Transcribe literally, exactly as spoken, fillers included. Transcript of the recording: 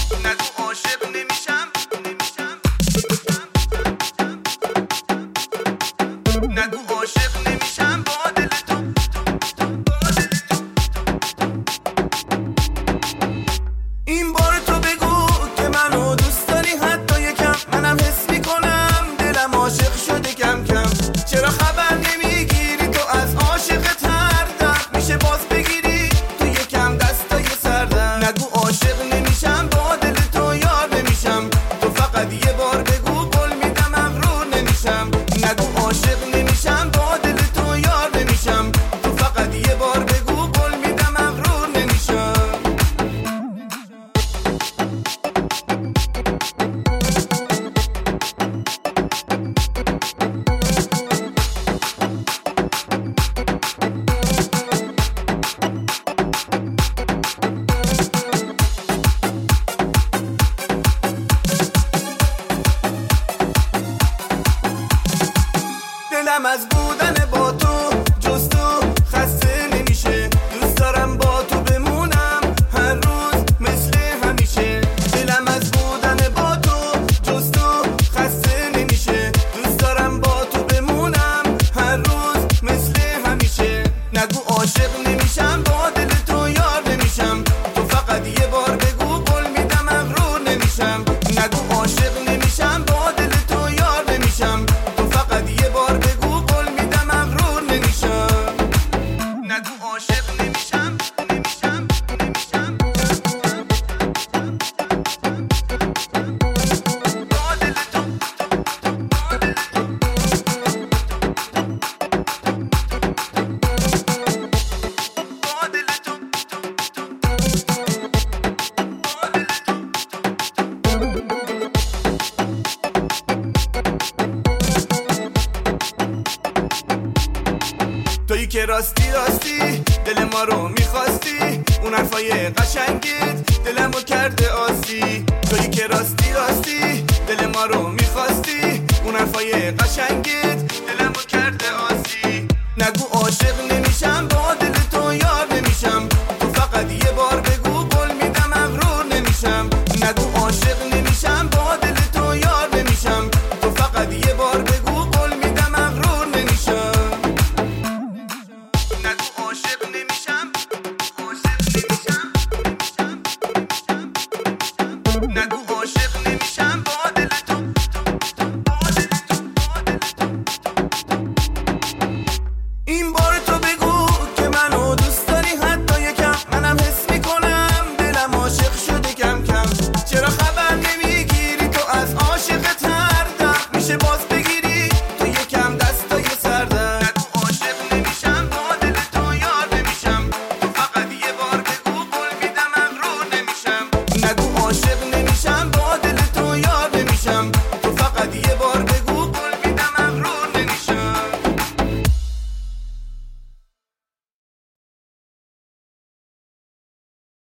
نگو عاشق نمیشم، نگو عاشق نمیشم با دل تو. این بار تو بگو که منو دوست داری حتی یکم، منم حس میکنم دلم عاشق شده کم کم. چرا خبر نمیگیری تو از عاشق تردم؟ میشه باز بگیری تو یکم دستای سردم. نگو عاشق نمیشم با دل تو یار نمیشم، تو فقط یه بار بگو قول میدم مغرور نمیشم. نگو عاشق نمیشم با دل تو یار نمیشم، تو فقط یه بار بگو قول میدم مغرور نمیشم. دلم از بودن با تو جز تو خسته نمیشه، دوست دارم با تو بمونم هر روز مثل همیشه. دلم از بودن با تو جز تو خسته نمیشه، دوست دارم با تو بمونم هر روز مثل همیشه. نگو عاشق نمیشم با دل تو یار نمیشم، تو فقط یه بار بگو قول میدم مغرور نمیشم. نگو عاشق نمیشم با دل تو یار نمیشم، تو فقط یه بار بگو قول میدم مغرور نمیشم. نگو عاشق نمیشم، نمیشم، نمیشم با دل تو، با دل تو، با دل تو. تویی که راستی راستی دل ما رو میخواستی، اون حرفای قشنگت